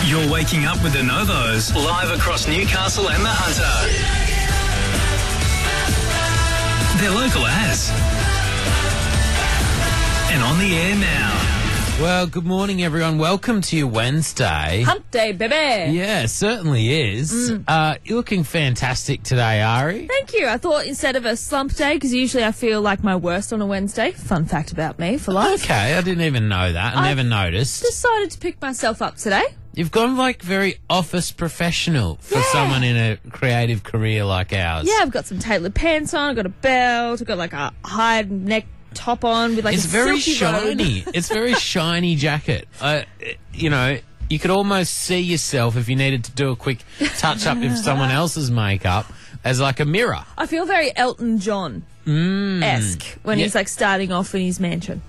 You're waking up with the Novos, live across Newcastle and the Hunter. They're local as. And on the air now. Well, good morning, everyone. Welcome to your Wednesday. Hump day, baby. Yeah, it certainly is. You're looking fantastic today, Ari. Thank you. I thought instead of a slump day, because usually I feel like my worst on a Wednesday. Fun fact about me for life. Okay, I didn't even know that. I never noticed. Decided to pick myself up today. You've gone like very office professional for someone in a creative career like ours. Yeah, I've got some tailored pants on. I've got a belt. I've got like a high neck top on with like It's a very silky robe. shiny. It's a very shiny jacket. You know, you could almost see yourself if you needed to do a quick touch up of someone else's makeup as like a mirror. I feel very Elton John-esque when he's like starting off in his mansion.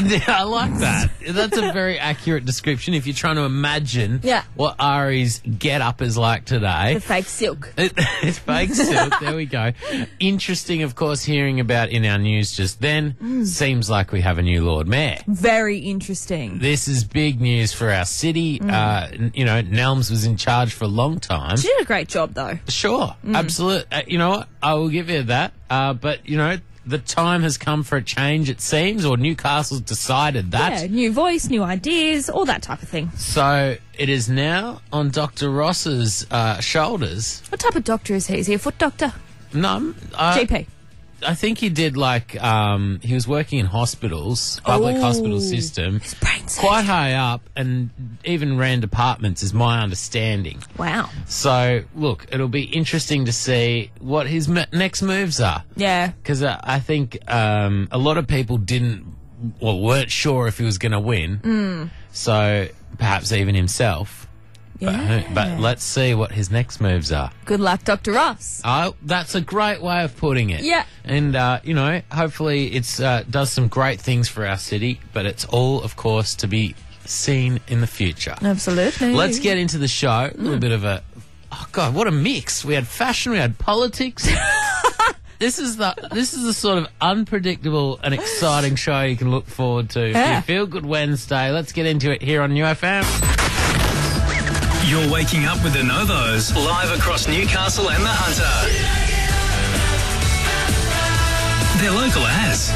I like that. That's a very accurate description if you're trying to imagine what Ari's get-up is like today. The fake silk. It's fake silk. There we go. Interesting, of course, hearing about in our news just then. Seems like we have a new Lord Mayor. Very interesting. This is big news for our city. You know, Nelms was in charge for a long time. She did a great job, though. Sure, absolutely. You know what? I will give you that. But, you know, the time has come for a change, it seems, or Newcastle's decided that. Yeah, new voice, new ideas, all that type of thing. So it is now on Dr. Ross's shoulders. What type of doctor is he? Is he a foot doctor? No, GP? I think he did like, he was working in hospitals, public hospital system, His brain surgery. quite high up, and even ran departments is my understanding. Wow. So, look, it'll be interesting to see what his next moves are. Yeah. Because I think a lot of people weren't sure if he was going to win. So, perhaps even himself. Yeah. But let's see what his next moves are. Good luck, Dr. Ross. Oh, that's a great way of putting it. Yeah. And, you know, hopefully it's does some great things for our city, but it's all, of course, to be seen in the future. Absolutely. Let's get into the show. A little bit of a... Oh, God, what a mix. We had fashion, we had politics. This is the sort of unpredictable and exciting show you can look forward to for your Feel Good Wednesday. Let's get into it here on UFM. You're waking up with the Novos, live across Newcastle and the Hunter. They're local as.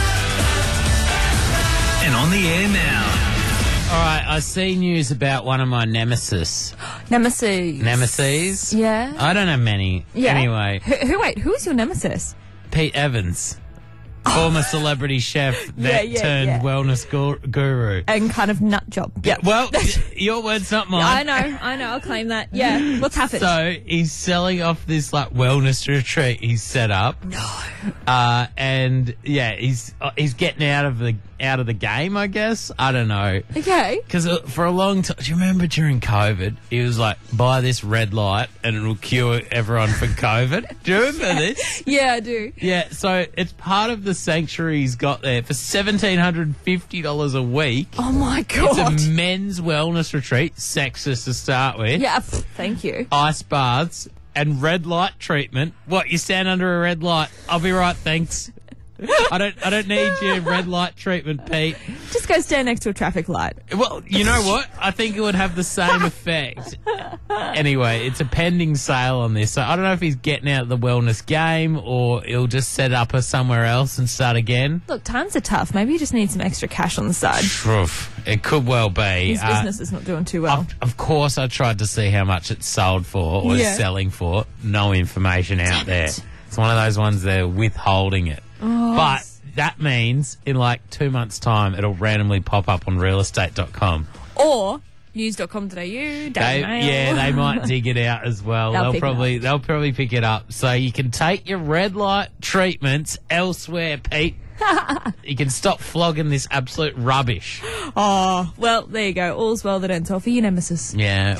And on the air now. All right, I see news about one of my nemesis. Nemesis. Yeah. I don't have many. Yeah. Anyway. Who is your nemesis? Pete Evans. Former celebrity chef that turned wellness guru. And kind of nut job. Yeah, well, your words, not mine. I know, I'll claim that. Yeah. What's happened? So he's selling off this like wellness retreat he's set up. No. And yeah, he's getting out of the game, I guess. I don't know. Okay. Because for a long time, do you remember during COVID, he was like, buy this red light and it'll cure everyone for COVID. Do you remember this? Yeah, I do. Yeah, so it's part of the sanctuary he's got there for $1,750 a week. Oh my God. It's a men's wellness retreat, sexist to start with. Yeah, thank you. Ice baths and red light treatment. What, you stand under a red light? I'll be right, thanks. I don't need your red light treatment, Pete. Just go stand next to a traffic light. Well, you know what? I think it would have the same effect. Anyway, it's a pending sale on this, so I don't know if he's getting out of the wellness game or he'll just set up somewhere else and start again. Look, times are tough. Maybe you just need some extra cash on the side. It could well be. His business is not doing too well. Of course, I tried to see how much it's sold for or is selling for. No information out there. It's one of those ones they're withholding it. Oh, but that means in like 2 months' time, it'll randomly pop up on realestate.com. Or news.com.au, Daily Mail. Yeah, they might dig it out as well. They'll probably pick it up. So you can take your red light treatments elsewhere, Pete. You can stop flogging this absolute rubbish. Oh, well, there you go. All's well that ends well for your nemesis. Yeah.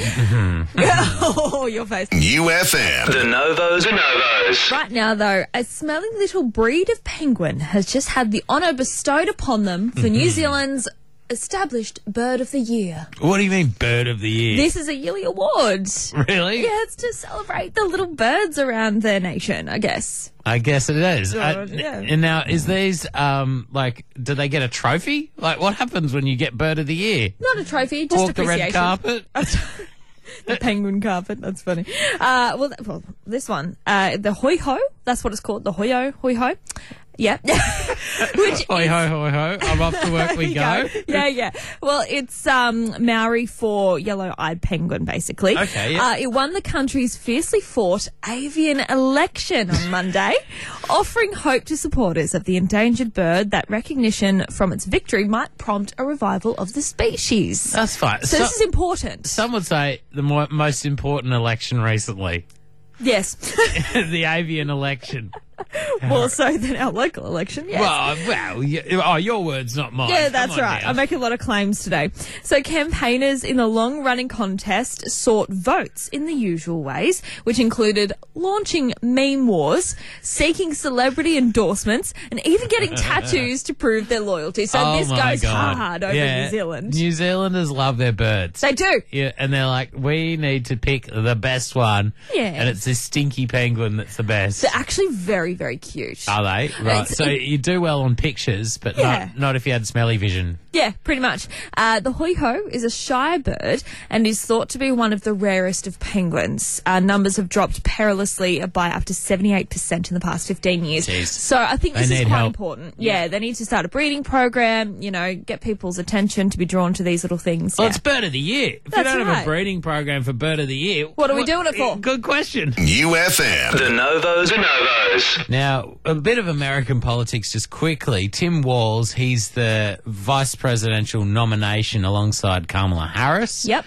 Oh, your face. UFM. The Novos. Right now, though, a smelly little breed of penguin has just had the honour bestowed upon them for New Zealand's established Bird of the Year. What do you mean, Bird of the Year? This is a yearly award. Really? Yeah, it's to celebrate the little birds around their nation, I guess. I guess it is. Yeah. And now, is these, do they get a trophy? Like, what happens when you get Bird of the Year? Not a trophy, just Walk the appreciation. red carpet? The penguin carpet. That's funny. Well, this one, the hoi ho. That's what it's called. The hoi ho. Yeah. Which Hoi ho, hoi ho. I'm off to work we go. Yeah. Well, it's Maori for yellow-eyed penguin, basically. Okay, yeah. It won the country's fiercely fought avian election on Monday, offering hope to supporters of the endangered bird that recognition from its victory might prompt a revival of the species. That's fine. So this is important. Some would say the most important election recently. Yes. The avian election. More so than our local election, yes. Your words, not mine. Yeah, Come that's on right. now. I'm making a lot of claims today. So campaigners in the long-running contest sought votes in the usual ways, which included launching meme wars, seeking celebrity endorsements, and even getting tattoos to prove their loyalty. So this my goes God. hard over New Zealand. New Zealanders love their birds. They do. Yeah, and they're like, we need to pick the best one. Yeah. And it's this stinky penguin that's the best. They're actually very, very cute. Are they? Right. So you do well on pictures, but Yeah. not if you had smelly vision. Yeah, pretty much. The hoi ho is a shy bird and is thought to be one of the rarest of penguins. Numbers have dropped perilously by up to 78% in the past 15 years. Jeez. So I think this They is need quite help. important. Yeah, they need to start a breeding program, get people's attention to be drawn to these little things. Well, Yeah. it's Bird of the Year. If That's you don't have right. a breeding program for Bird of the Year, What are we doing it for? Good question. UFM. The Novos. Now, a bit of American politics just quickly. Tim Walz, he's the vice presidential nomination alongside Kamala Harris. Yep.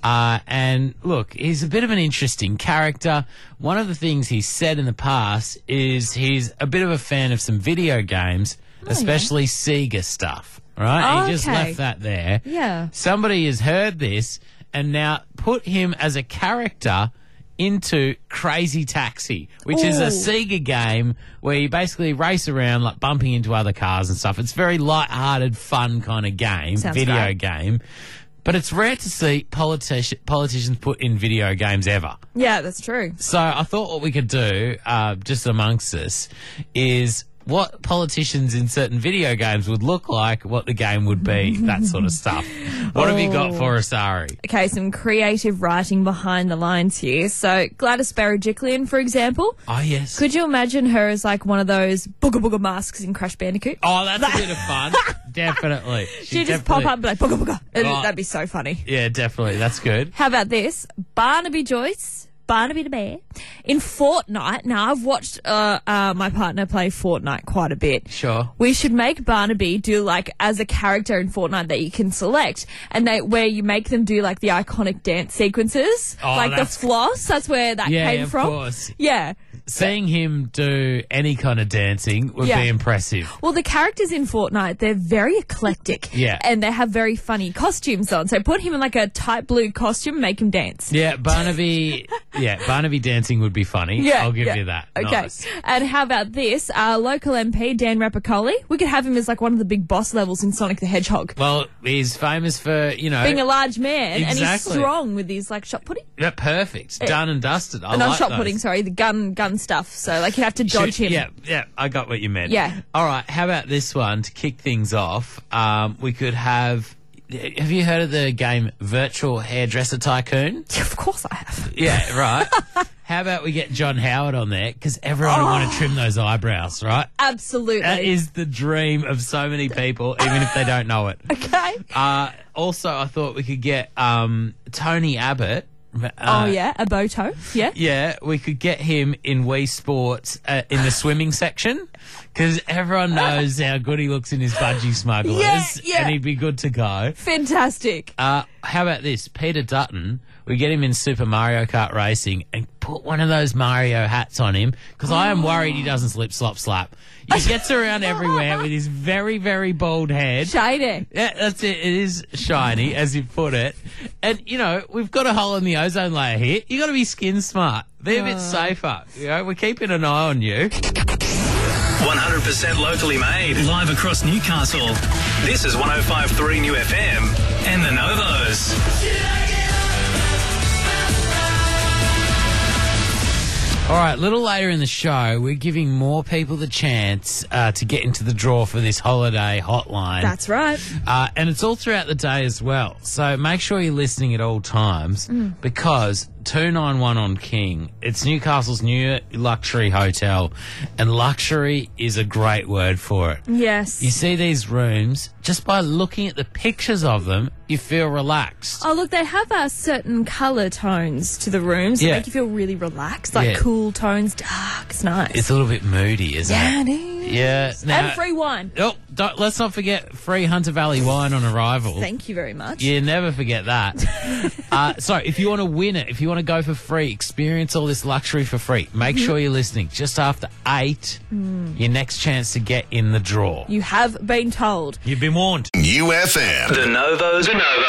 And look, he's a bit of an interesting character. One of the things he's said in the past is he's a bit of a fan of some video games, especially Sega stuff, right? Oh, He just okay. left that there. Yeah. Somebody has heard this and now put him as a character into Crazy Taxi, which is a Ooh. Sega game where you basically race around like bumping into other cars and stuff. It's very light-hearted, fun kind of game, Sounds video great. game. But it's rare to see politicians put in video games ever. Yeah, that's true. So I thought what we could do, just amongst us, is what politicians in certain video games would look like, what the game would be, that sort of stuff. What have you got for us, Ari? Okay, some creative writing behind the lines here. So Gladys Berejiklian, for example. Oh, yes. Could you imagine her as like one of those booga booga masks in Crash Bandicoot? Oh, that's a bit of fun. Definitely. She'd just pop up and be like, booga booga. Oh. That'd be so funny. Yeah, definitely. That's good. How about this? Barnaby Joyce, Barnaby the Bear, in Fortnite. Now, I've watched my partner play Fortnite quite a bit. Sure. We should make Barnaby do like as a character in Fortnite that you can select, and where you make them do like the iconic dance sequences, Oh, like the that's- floss. That's where that Yeah, came of from. course. Yeah. Seeing him do any kind of dancing would Yeah. be impressive. Well, the characters in Fortnite, they're very eclectic. Yeah. And they have very funny costumes on. So put him in like a tight blue costume, make him dance. Yeah, Barnaby dancing would be funny. Yeah, I'll give yeah. you that. Okay. Nice. And how about this? Local MP, Dan Rapicoli. We could have him as like one of the big boss levels in Sonic the Hedgehog. Well, he's famous for, Being a large man, and he's Exactly. strong with his like shot putting. yeah, perfect. Done and dusted. I Not like shot those. putting, sorry, the gun stuff. So like you have to dodge him. Yeah, I got what you meant. Yeah. All right, how about this one to kick things off? We could have you heard of the game Virtual Hairdresser Tycoon? Of course I have. Yeah, right. How about we get John Howard on there? Because everyone will want to trim those eyebrows, right? Absolutely. That is the dream of so many people, even if they don't know it. Okay. Also, I thought we could get Tony Abbott. Oh yeah, a Boto. Yeah. Yeah, we could get him in Wii Sports in the swimming section because everyone knows how good he looks in his budgie smugglers, Yeah. and he'd be good to go. Fantastic. How about this? Peter Dutton, we get him in Super Mario Kart Racing and put one of those Mario hats on him because I am worried he doesn't slip, slop, slap. He gets around everywhere with his very, very bald head. Shiny. Yeah, that's it. It is shiny, as you put it. And, we've got a hole in the ozone layer here. You got to be skin smart. Be a bit safer. We're keeping an eye on you. 100% locally made. Live across Newcastle. This is 105.3 New FM and the Novos. All right, right, a little later in the show, we're giving more people the chance to get into the draw for this holiday hotline. That's right. And it's all throughout the day as well. So make sure you're listening at all times because 291 on King, it's Newcastle's new luxury hotel, and luxury is a great word for it. Yes. You see these rooms, just by looking at the pictures of them, you feel relaxed. Oh, look, they have certain colour tones to the rooms that Yeah. make you feel really relaxed, like Yeah. cool tones, dark. It's nice. It's a little bit moody, isn't yeah, it? it is. Yeah. Now, And free wine. Oh, let's not forget free Hunter Valley wine on arrival. Thank you very much. You never forget that. So if you want to win it, if you want to go for free, experience all this luxury for free, make sure you're listening. Just after 8, your next chance to get in the draw. You have been told. You've been warned. UFM. The Novos.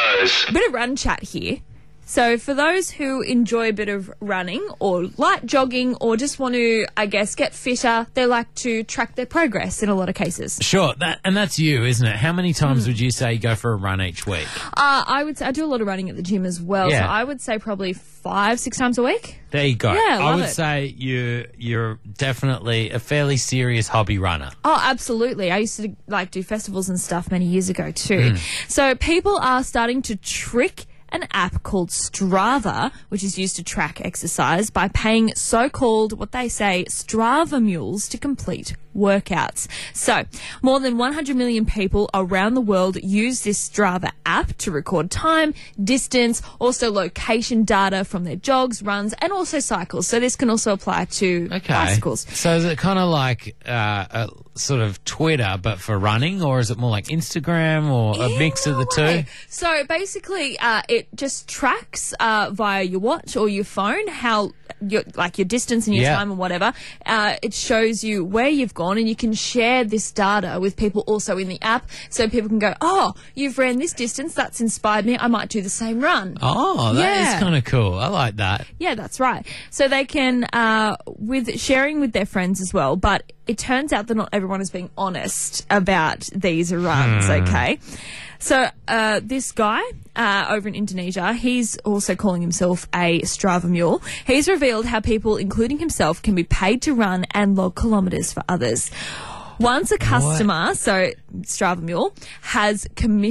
A bit of run chat here. So for those who enjoy a bit of running or light jogging or just want to, I guess, get fitter, they like to track their progress in a lot of cases. Sure, that's you, isn't it? How many times would you say you go for a run each week? I would say I do a lot of running at the gym as well. Yeah. So I would say probably 5-6 times a week. There you go. Yeah, I love would it. say you're definitely a fairly serious hobby runner. Oh, absolutely. I used to do festivals and stuff many years ago too. So people are starting to trick an app called Strava, which is used to track exercise, by paying so-called, what they say, Strava mules to complete workouts. So, more than 100 million people around the world use this Strava app to record time, distance, also location data from their jogs, runs, and also cycles. So this can also apply to bicycles. So is it kind of like a sort of Twitter, but for running, or is it more like Instagram, or a mix of the two? So basically, it just tracks via your watch or your phone how your distance and your time and whatever. It shows you where you've gone, and you can share this data with people also in the app, so people can go, "Oh, you've ran this distance. That's inspired me. I might do the same run." Oh, that is kind of cool. I like that. Yeah, that's right. So they can, with sharing with their friends as well, but it turns out that not everyone is being honest about these runs, okay? So this guy over in Indonesia, he's also calling himself a Strava mule. He's revealed how people, including himself, can be paid to run and log kilometres for others. Once a customer, so Strava Mule, has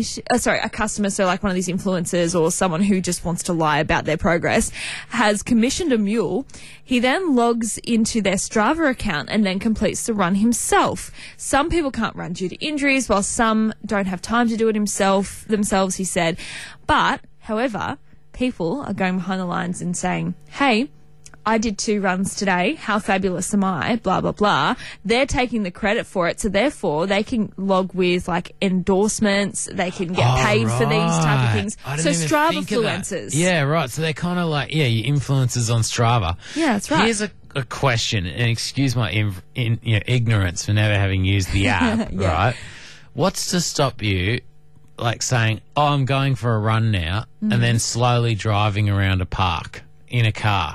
a customer, so like one of these influencers or someone who just wants to lie about their progress, has commissioned a mule, he then logs into their Strava account and then completes the run himself. Some people can't run due to injuries, while some don't have time to do it themselves, he said. But, however, people are going behind the lines and saying, hey, I did 2 runs today. How fabulous am I? Blah, blah, blah. They're taking the credit for it. So therefore, they can log with like endorsements. They can get paid for these type of things. I didn't So even Strava think of that. influencers. Yeah, right. So they're kind of like, your influencers on Strava. Yeah, that's right. Here's a question, and excuse my ignorance for never having used the app, Yeah. right? What's to stop you like saying, oh, I'm going for a run now, and then slowly driving around a park in a car?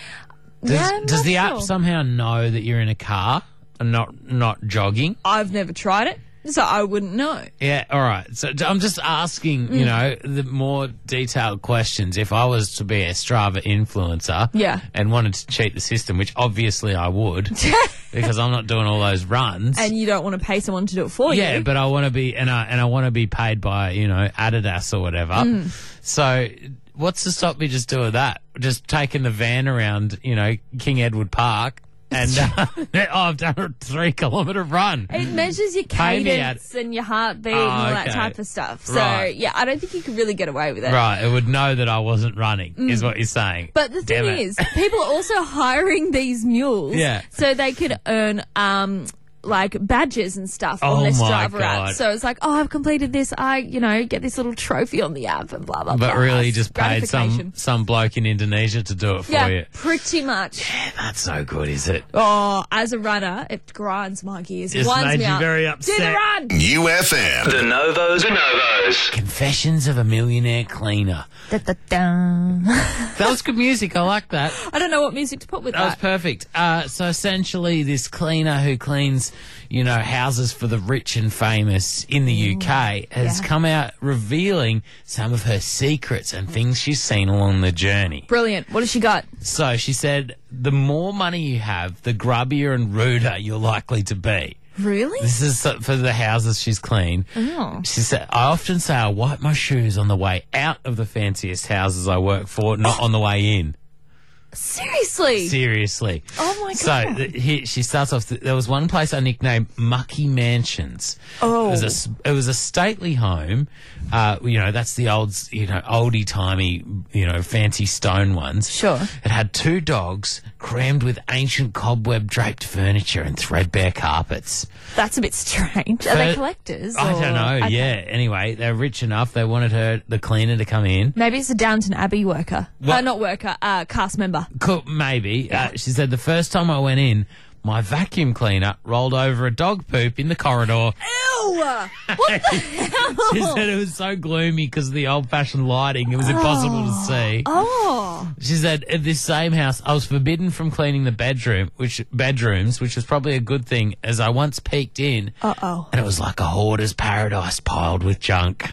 Does the app somehow know that you're in a car and not jogging? I've never tried it, so I wouldn't know. Yeah, all right. So I'm just asking, the more detailed questions. If I was to be a Strava influencer and wanted to cheat the system, which obviously I would because I'm not doing all those runs. And you don't want to pay someone to do it for you. Yeah, but I want to be, and I want to be paid by, Adidas or whatever. So what's to stop me just doing that? Just taking the van around, King Edward Park and I've done a 3-kilometre run. It measures your cadence and your heartbeat and all that type of stuff. So, yeah, I don't think you could really get away with it. Right, it would know that I wasn't running, is what you're saying. But the thing is, people are also hiring these mules so they could earn like badges and stuff on their Strava app. So it's like, oh, I've completed this. I, get this little trophy on the app and blah, blah, blah. But really you just paid some bloke in Indonesia to do it for you. Yeah, pretty much. Yeah, that's so good, is it? Oh, as a runner, it grinds my gears. Just winds made me you up. very upset. Do the run! UFM. The Novos. Confessions of a Millionaire Cleaner. Da-da-da. That was good music. I like that. I don't know what music to put with That was perfect. So essentially this cleaner who cleans these, houses for the rich and famous in the UK, has come out revealing some of her secrets and things she's seen along the journey. Brilliant. What has she got? So she said, the more money you have, the grubbier and ruder you're likely to be. Really? This is for the houses she's cleaned. Oh. She said, I often say I wipe my shoes on the way out of the fanciest houses I work for, not on the way in. Seriously? Oh, my God. So here she starts off, there was one place I nicknamed Mucky Mansions. Oh. It was a stately home. That's the old, oldie-timey, fancy stone ones. Sure. It had 2 dogs crammed with ancient cobweb-draped furniture and threadbare carpets. That's a bit strange. Are they collectors? I don't know, Okay. yeah. Anyway, they're rich enough. They wanted the cleaner, to come in. Maybe it's a Downton Abbey worker. What? Not worker, cast member. Cool, maybe. She said the first time I went in, my vacuum cleaner rolled over a dog poop in the corridor. Ew! What the hell? She said it was so gloomy because of the old-fashioned lighting. It was impossible to see. Oh. She said, at this same house, I was forbidden from cleaning the bedrooms, which was probably a good thing, as I once peeked in. Uh-oh. And it was like a hoarder's paradise piled with junk.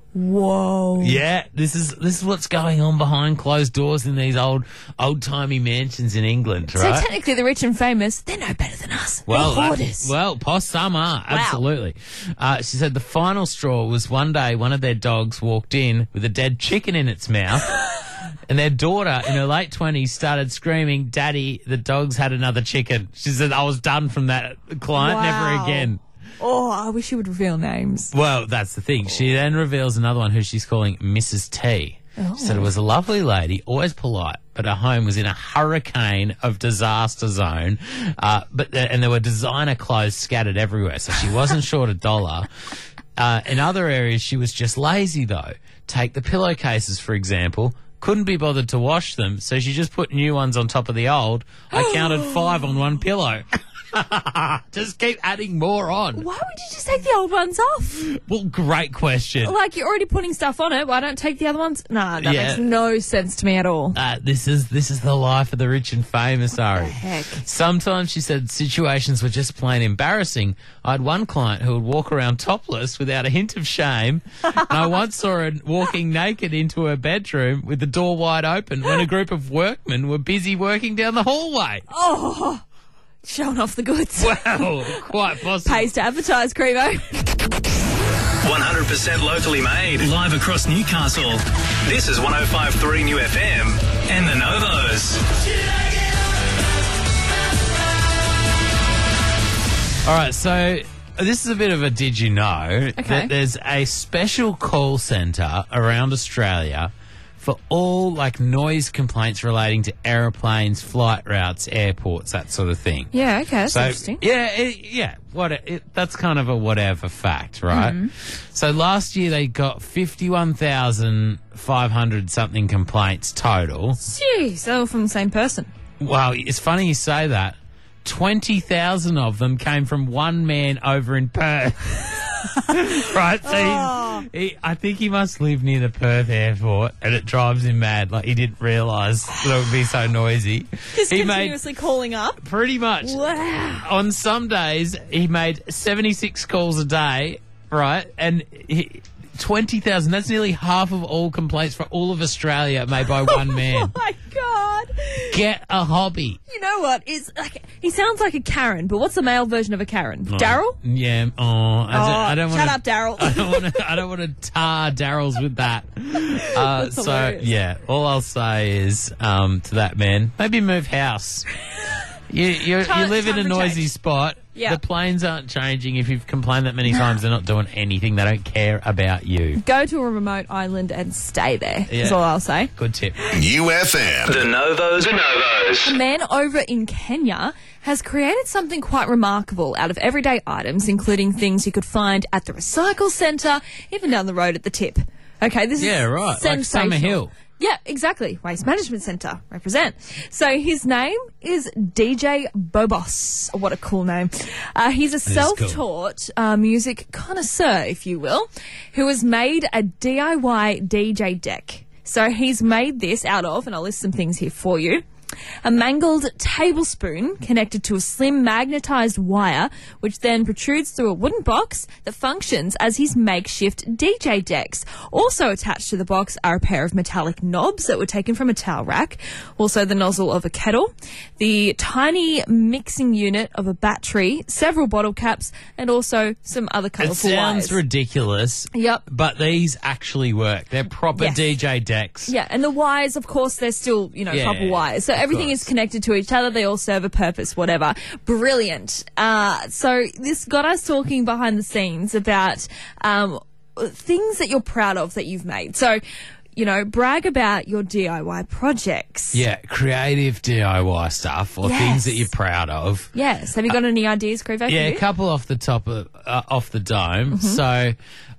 Whoa. Yeah, this is what's going on behind closed doors in these old-timey mansions in England, right? So technically the rich and famous, they're no better than us. Well, they're hoarders. some are, absolutely. She said the final straw was one day one of their dogs walked in with a dead chicken in its mouth. And their daughter, in her late 20s, started screaming, "Daddy, the dog's had another chicken." She said, I was done from that client, Wow. never again. Oh, I wish you would reveal names. Well, that's the thing. She then reveals another one who she's calling Mrs. T. Oh. She said it was a lovely lady, always polite, but her home was in a hurricane of disaster zone. And there were designer clothes scattered everywhere, so she wasn't short $1. In other areas, she was just lazy, though. Take the pillowcases, for example. Couldn't be bothered to wash them, so she just put new ones on top of the old. I counted 5 on one pillow. Just keep adding more on. Why would you just take the old ones off? Well, great question. Like, you're already putting stuff on it. Why don't take the other ones? Nah, that Yeah. makes no sense to me at all. This is the life of the rich and famous, Ari. Heck. Sometimes, she said, situations were just plain embarrassing. I had one client who would walk around topless without a hint of shame. And I once saw her walking naked into her bedroom with the door wide open when a group of workmen were busy working down the hallway. Oh, showing off the goods. Well, quite possible. Pays to advertise, Crevo. 100% locally made. Live across Newcastle. This is 105.3 New FM and the Novos. All right, so this is a bit of a did you know that there's a special call centre around Australia for all noise complaints relating to aeroplanes, flight routes, airports, that sort of thing. Yeah, okay, that's interesting. Yeah, that's kind of a whatever fact, right? Mm-hmm. So last year they got 51,500 something complaints total. Jeez, they're all from the same person. Well, it's funny you say that. 20,000 of them came from one man over in Perth. Right, so I think he must live near the Perth airport, and it drives him mad. Like, he didn't realise that it would be so noisy. Just He continuously calling up. Pretty much. Wow. On some days, he made 76 calls a day, right? And 20,000, that's nearly half of all complaints for all of Australia made by one man. Oh, my God. Get a hobby. You know what? He sounds like a Karen, but what's the male version of a Karen? Daryl? Yeah. I don't want shut up, Daryl. I don't want to tar Daryl's with that. That's hilarious. Yeah, all I'll say is to that man, maybe move house. You live in a noisy spot. Yeah. The planes aren't changing. If you've complained that many times, they're not doing anything. They don't care about you. Go to a remote island and stay there, is Yeah. all I'll say. Good tip. UFM. The Novos. A man over in Kenya has created something quite remarkable out of everyday items, including things you could find at the recycle centre, even down the road at the tip. Okay, this is Right. sensational. Like Summer Hill. Yeah, exactly. Waste Management Centre. Represent. So his name is DJ Bobos. What a cool name. He's a self-taught music connoisseur, if you will, who has made a DIY DJ deck. So he's made this out of, and I'll list some things here for you, A mangled tablespoon connected to a slim magnetised wire, which then protrudes through a wooden box that functions as his makeshift DJ decks. Also attached to the box are a pair of metallic knobs that were taken from a towel rack, also the nozzle of a kettle, the tiny mixing unit of a battery, several bottle caps, and also some other It colourful sounds wires. ridiculous. Yep. But these actually work. They're proper Yes. DJ decks. Yeah, and the wires, of course, they're still, Yeah, proper wires. So everything course. is connected to each other. They all serve a purpose, whatever. Brilliant. So this got us talking behind the scenes about things that you're proud of that you've made. So, brag about your DIY projects. Yeah, creative DIY stuff or Yes. things that you're proud of. Yes. Have you got any ideas, Crevo? Yeah, a couple off the top of off the dome. Mm-hmm. So,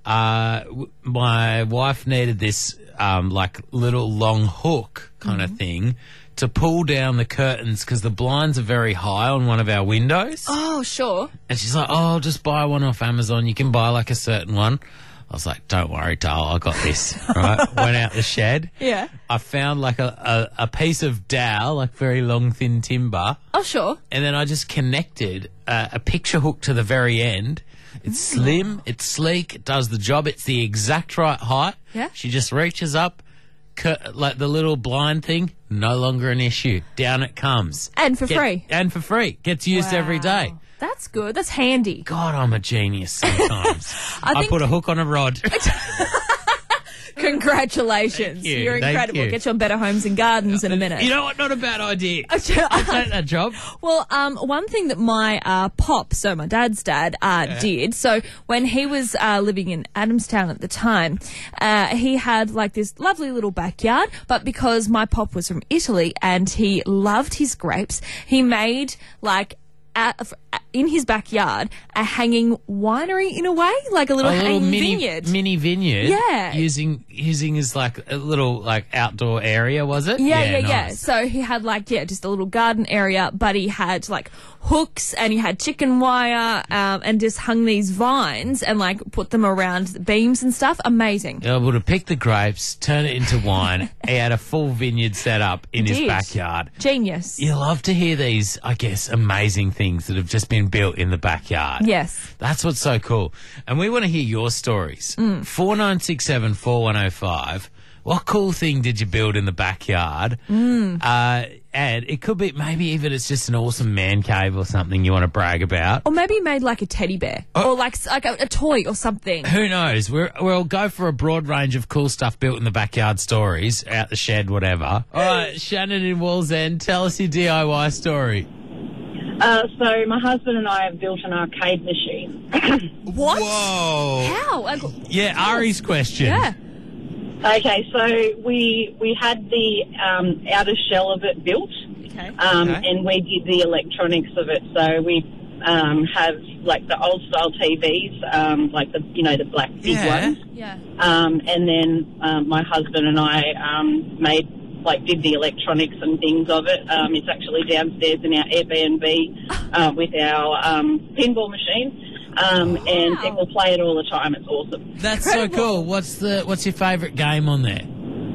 my wife needed this like little long hook kind Mm-hmm. of thing to pull down the curtains because the blinds are very high on one of our windows. Oh, sure. And she's like, "Oh, I'll just buy one off Amazon. You can buy like a certain one." I was like, "Don't worry, doll, I got this." Right? Went out the shed. Yeah. I found like a piece of dowel, like very long, thin timber. Oh, sure. And then I just connected a picture hook to the very end. It's slim, it's sleek, it does the job. It's the exact right height. Yeah. She just reaches up, like the little blind thing, no longer an issue. Down it comes. And for free. And for free. Gets used every day. Wow. That's good. That's handy. God, I'm a genius sometimes. I think- put a hook on a rod. Congratulations. Thank you, You're thank incredible. you. Get you on Better Homes and Gardens in a minute. You know what? Not a bad idea. I'll take that job. Well, one thing that my pop, so my dad's dad, did, so when he was living in Adamstown at the time, he had like this lovely little backyard, but because my pop was from Italy and he loved his grapes, he made like in his backyard a hanging winery in a way, like a little hanging vineyard. mini vineyard. Yeah. Using as like a little like outdoor area, was it? Yeah. Nice. So he had like, just a little garden area, but he had like hooks and he had chicken wire and just hung these vines and like put them around the beams and stuff. Amazing. Able to pick the grapes, turn it into wine. He had a full vineyard set up in his Did. backyard. Genius. You love to hear these, I guess, amazing things that have just been built in the backyard. Yes. That's what's so cool. And we want to hear your stories. 4967 4105. What cool thing did you build in the backyard? And it could be maybe even it's just an awesome man cave or something you want to brag about. Or maybe you made like a teddy bear or like a toy or something. Who knows? We'll go for a broad range of cool stuff built in the backyard stories, out the shed, whatever. All right, Shannon in Wallsend, tell us your DIY story. So my husband and I have built an arcade machine. What? Whoa. How? Yeah, Ari's question. Yeah. Okay, so we had the outer shell of it built, Okay. and we did the electronics of it. So we have like the old style TVs, like the the black big Yeah. ones, Yeah. and then my husband and I did the electronics and things of it. It's actually downstairs in our Airbnb with our pinball machine. And people play it all the time. It's awesome. That's so cool. What's your favourite game on there?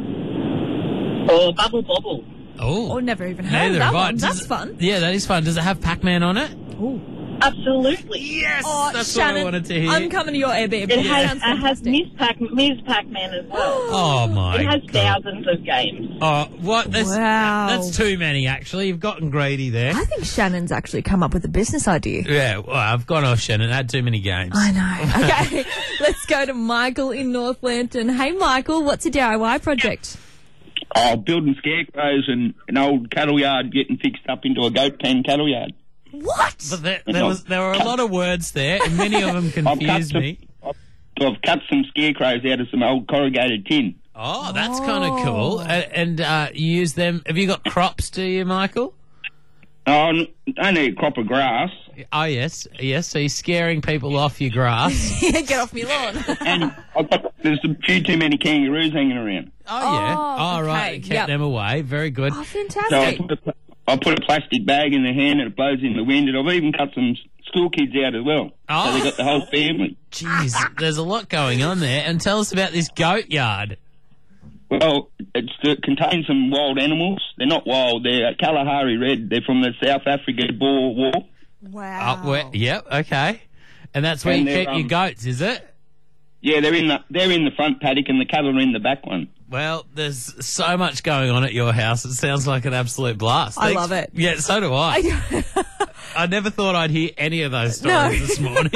Or Bubble Bobble. Oh, Or never even heard of neither that have I. one. Does That's it- fun. Yeah, that is fun. Does it have Pac-Man on it? Absolutely. Yes, Oh, that's Shannon, what I wanted to hear. I'm coming to your Airbnb. It Sounds has fantastic. Ms. Pac-Man as well. Oh my It has God. thousands of games. Oh, what? Wow. That's too many. Actually, you've gotten greedy there. I think Shannon's actually come up with a business idea. Yeah, well, I've gone off Shannon. Had too many games. I know. Okay, let's go to Michael in North Lantern. Hey, Michael, what's a DIY project? Oh, building scarecrows and an old cattle yard getting fixed up into a goat pen cattle yard. What? But there were a lot of words there, and many of them confused me. I've cut some scarecrows out of some old corrugated tin. Oh, that's kind of cool. And you use them. Have you got crops? Do you, Michael? Oh, only a crop of grass. Oh, yes. So you're scaring people off your grass. Get off me lawn. And there's a few too many kangaroos hanging around. Oh, yeah. Oh, Oh, right. okay. Kept Yep. them away. Very good. Oh, So I fantastic. put a plastic bag in the hand and it blows in the wind. And I've even cut some school kids out as well. Oh. So they got the whole family. Jeez, there's a lot going on there. And tell us about this goat yard. Well, it contains some wild animals. They're not wild. They're Kalahari red. They're from the South Africa Boer War. Wow. Yep, okay. And that's where And you they're, keep your goats, is it? Yeah, they're in the front paddock and the cattle are in the back one. Well, there's so much going on at your house. It sounds like an absolute blast. I love it. Yeah, so do I. I never thought I'd hear any of those stories this morning.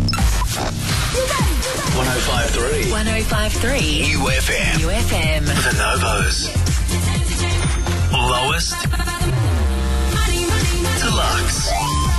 105.3 105.3 UFM. UFM. The Novos. Lowest Deluxe.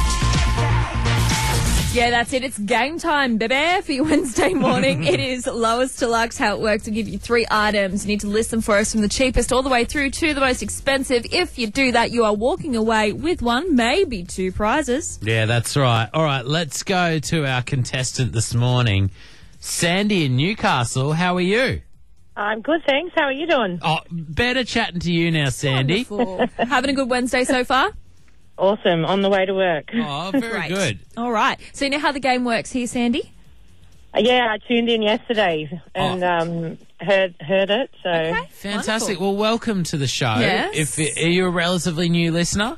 Yeah, that's it. It's game time, baby, for your Wednesday morning. It is Lowest Deluxe. How it works, we'll give you 3 items. You need to list them for us from the cheapest all the way through to the most expensive. If you do that, you are walking away with one, maybe 2 prizes. Yeah, that's right. All right, let's go to our contestant this morning, Sandy in Newcastle. How are you? I'm good, thanks. How are you doing? Oh, better chatting to you now, Sandy. Wonderful. Having a good Wednesday so far? Awesome. On the way to work. Oh, very Great. good. All right. So you know how the game works here, Sandy? Yeah, I tuned in yesterday and heard it. So Okay. Fantastic. Wonderful. Well, welcome to the show. Yes. Are you a relatively new listener?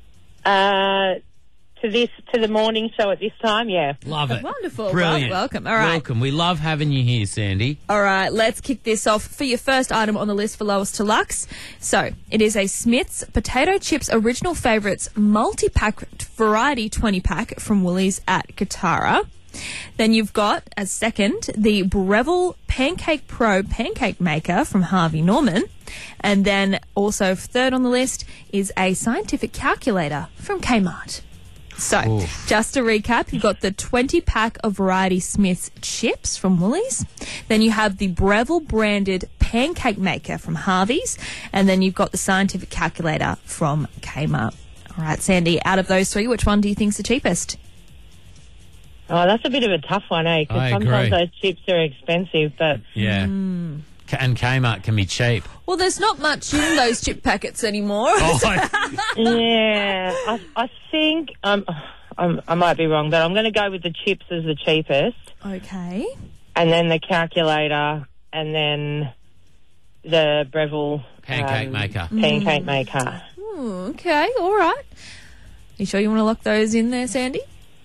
to the morning show at this time, yeah. Love it. Wonderful. Brilliant. Welcome. All right. Welcome. We love having you here, Sandy. All right, let's kick this off for your first item on the list for Lowest Deluxe. So, it is a Smith's Potato Chips Original Favourites multi-pack variety 20-pack from Woolies at Katara. Then you've got, as second, the Breville Pancake Pro Pancake Maker from Harvey Norman. And then also third on the list is a scientific calculator from Kmart. So, Ooh. just to recap, you've got the 20-pack of Variety Smith's chips from Woolies. Then you have the Breville branded pancake maker from Harvey's. And then you've got the scientific calculator from Kmart. All right, Sandy, out of those 3, which one do you think's the cheapest? Oh, that's a bit of a tough one, eh? I Because sometimes agree. those chips are expensive, but Yeah. And Kmart can be cheap. Well, there's not much in those chip packets anymore. Oh, yeah, I think I might be wrong, but I'm going to go with the chips as the cheapest, Okay. and then the calculator, and then the Breville pancake maker. pancake maker. Okay, all right. You sure you want to lock those in there, Sandy?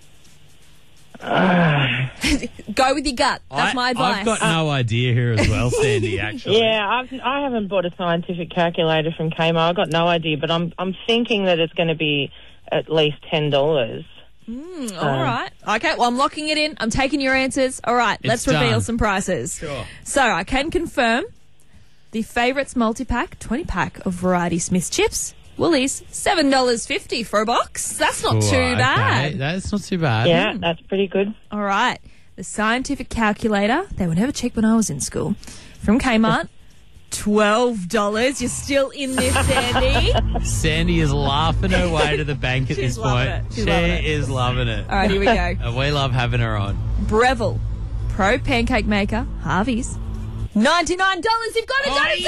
Go with your gut. That's my advice. I've got no idea here as well, Sandy, actually. Yeah, I haven't bought a scientific calculator from Kmart. I've got no idea, but I'm thinking that it's going to be at least $10. All right. Okay, well, I'm locking it in. I'm taking your answers. All right, let's reveal done. some prices. Sure. So, I can confirm the Favourites multi-pack, 20-pack of Variety Smith chips, Woolies, $7.50 for a box. That's not too Okay, bad. that's not too bad. Yeah, that's pretty good. All right. The scientific calculator, they were never cheap when I was in school. From Kmart, $12. You're still in this, Sandy. Sandy is laughing her way to the bank at She's this loving point. it. She's She loving it. is loving it. All right, here we go. And we love having her on. Breville Pro Pancake Maker, Harvey's. $99. You've got it, got it,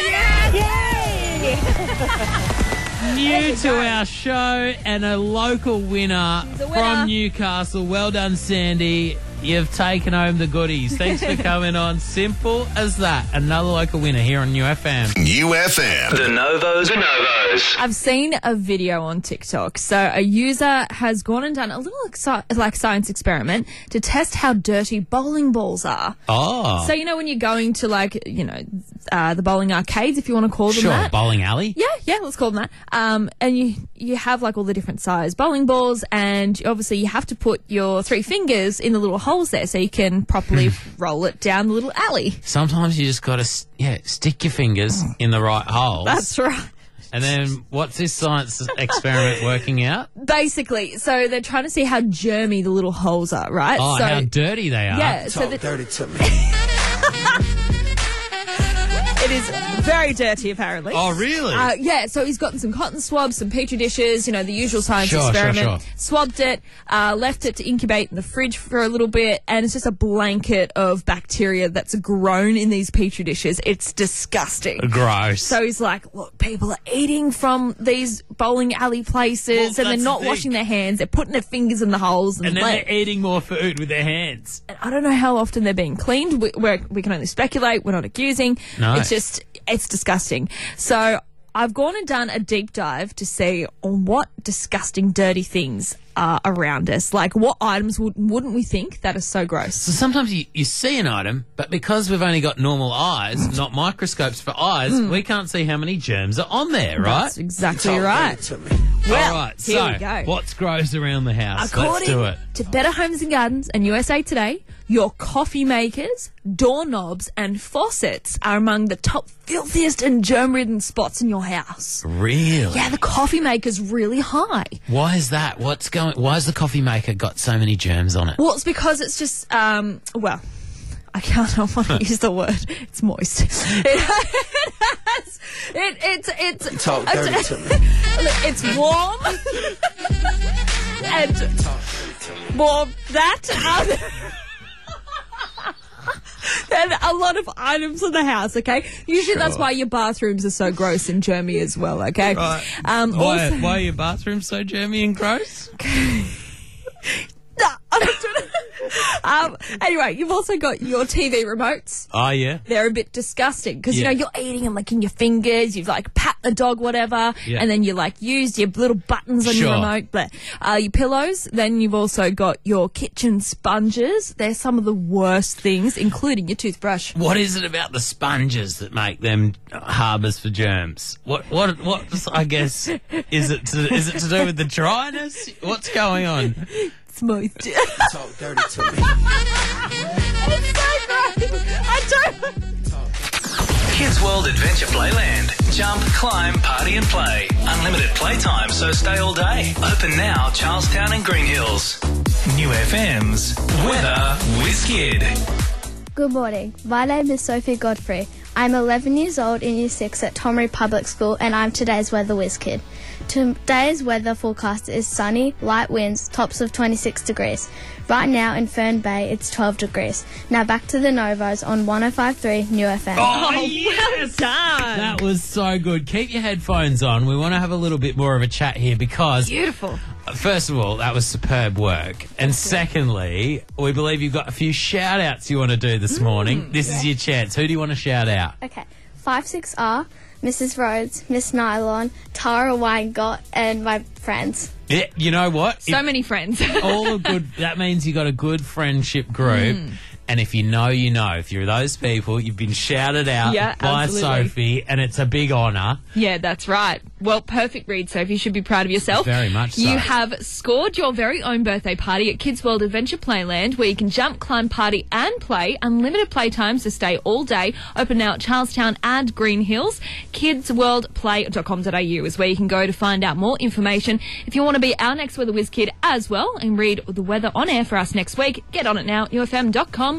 Sandy! New to our show and a local winner He's a winner. from Newcastle. Well done, Sandy. You've taken home the goodies. Thanks for coming on. Simple as that. Another local winner here on New FM. UFM. The Novos. The Novos. I've seen a video on TikTok. So a user has gone and done a little science experiment to test how dirty bowling balls are. Oh. So, you know, when you're going to the bowling arcades, if you want to call them Sure, that. bowling alley. Yeah, let's call them that. And you have like all the different size bowling balls, and obviously you have to put your 3 fingers in the little holes there so you can properly roll it down the little alley. Sometimes you just got to, stick your fingers in the right holes. That's right. And then what's this science experiment working out? Basically, so they're trying to see how germy the little holes are, right? Oh, so, how dirty they are. yeah, so Dirty to me. it is very dirty, apparently. Oh, really? Yeah, so he's gotten some cotton swabs, some petri dishes, the usual science Sure, experiment. sure. Swabbed it, left it to incubate in the fridge for a little bit, and it's just a blanket of bacteria that's grown in these petri dishes. It's disgusting. Gross. So he's like, look, people are eating from these bowling alley places, Well, and they're that's not the thing. washing their hands. They're putting their fingers in the holes, And then like- they're eating more food with their hands. I don't know how often they're being cleaned. We can only speculate. We're not accusing. No. It's disgusting. So I've gone and done a deep dive to see on what disgusting, dirty things are around us. Like, what items wouldn't we think that are so gross? So sometimes you see an item, but because we've only got normal eyes, not microscopes for eyes, we can't see how many germs are on there, right? That's exactly right. Well, All right, here so we go. what's gross around the house? Let's According do it. to Better Homes and Gardens and USA Today, your coffee makers, doorknobs, and faucets are among the top filthiest and germ-ridden spots in your house. Really? Yeah, the coffee maker's really high. Why is that? Why has the coffee maker got so many germs on it? Well, it's because it's just, well, I don't want to use the word. It's moist. It's Talk dirty to me. it's warm. And more that. Then a lot of items in the house, okay? Usually that's why your bathrooms are so gross and germy as well, okay? Right. Also, Why are your bathrooms so germy and gross? No, I'm not doing it. Anyway, you've also got your TV remotes. Oh, yeah. They're a bit disgusting because, Yeah. you're eating them like in your fingers, you've like pat the dog, whatever, Yeah. and then you like used your little buttons on your Sure. remote. But your pillows, then you've also got your kitchen sponges. They're some of the worst things, including your toothbrush. What is it about the sponges that make them harbours for germs? What I guess, is it to do with the dryness? What's going on? It's moist. Talk dirty to me. It's so gross. I don't... Kids World Adventure Playland. Jump, climb, party and play. Unlimited playtime, so stay all day. Open now, Charlestown and Green Hills. New FM's Weather Whiz Kid. Good morning. My name is Sophie Godfrey. I'm 11 years old in Year 6 at Tomery Public School and I'm today's Weather Whiz Kid. Today's weather forecast is sunny, light winds, tops of 26 degrees. Right now in Fern Bay, it's 12 degrees. Now back to the Novos on 105.3 New FM. Oh, yes! done. That was so good. Keep your headphones on. We want to have a little bit more of a chat here because, Beautiful. first of all, that was superb work. And secondly, we believe you've got a few shout-outs you want to do this morning. This is your chance. Who do you want to shout out? Okay. 56R, Mrs. Rhodes, Miss Nylon, Tara Weingott, and my friends. Yeah, you know what? So many friends. All a good. That means you got a good friendship group. And if you know, you know. If you're those people, you've been shouted out Yeah, by absolutely. Sophie, and it's a big honour. Yeah, that's right. Well, perfect read, Sophie. You should be proud of yourself. Very much so. You have scored your very own birthday party at Kids World Adventure Playland, where you can jump, climb, party and play. Unlimited playtimes to stay all day. Open now at Charlestown and Green Hills. kidsworldplay.com.au is where you can go to find out more information. If you want to be our next Weather Whiz Kid as well and read the weather on air for us next week, get on it now, ufm.com.au.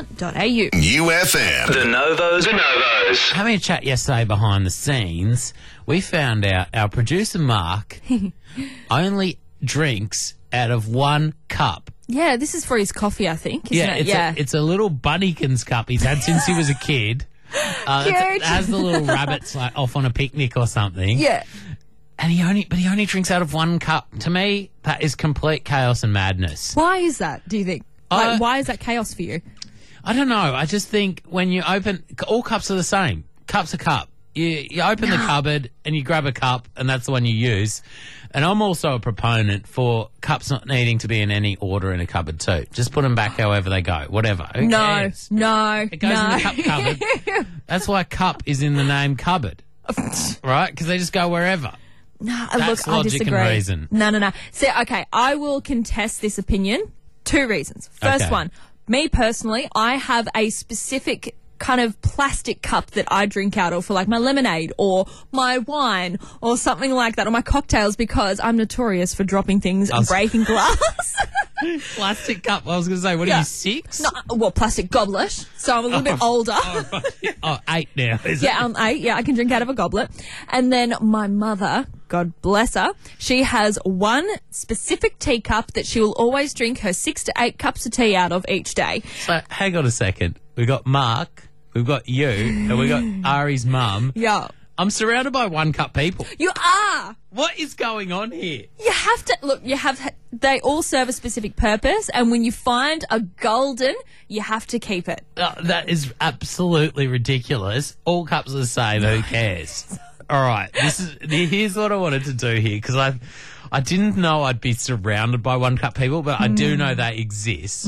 UFM. The Novos. Having a chat yesterday behind the scenes, we found out our producer Mark only drinks out of one cup. Yeah, this is for his coffee, I think, isn't it? It's a little Bunnykins cup he's had since he was a kid. It has the little rabbits like off on a picnic or something. Yeah. And he only drinks out of one cup. To me, that is complete chaos and madness. Why is that, do you think? Why is that chaos for you? I don't know. I just think when you open, all cups are the same. Cup's a cup. You open the cupboard and you grab a cup and that's the one you use. And I'm also a proponent for cups not needing to be in any order in a cupboard too. Just put them back however they go. Whatever. Who cares? No. It goes in the cup cupboard. That's why cup is in the name cupboard. Right? Because they just go wherever. No, That's look, I logic and disagree. reason. No. See, okay, I will contest this opinion. 2 reasons. First Okay. one, me personally, I have a specific kind of plastic cup that I drink out of for like my lemonade or my wine or something like that, or my cocktails, because I'm notorious for dropping things and breaking glass. Plastic cup. I was going to say, what are Yeah. you, 6? No, well, plastic goblet. So I'm a little bit older. Oh, 8 now, is it? Yeah, I'm 8. Yeah, I can drink out of a goblet. And then my mother, God bless her, she has one specific teacup that she will always drink her 6 to 8 cups of tea out of each day. So, hang on a second. We've got Mark, we've got you, and we've got Ari's mum. Yeah. I'm surrounded by one-cup people. You are. What is going on here? You have to look. They all serve a specific purpose, and when you find a golden, you have to keep it. That is absolutely ridiculous. All cups are the same. Who cares? All right. Here's what I wanted to do here, because I didn't know I'd be surrounded by one-cup people, but I do know they exist.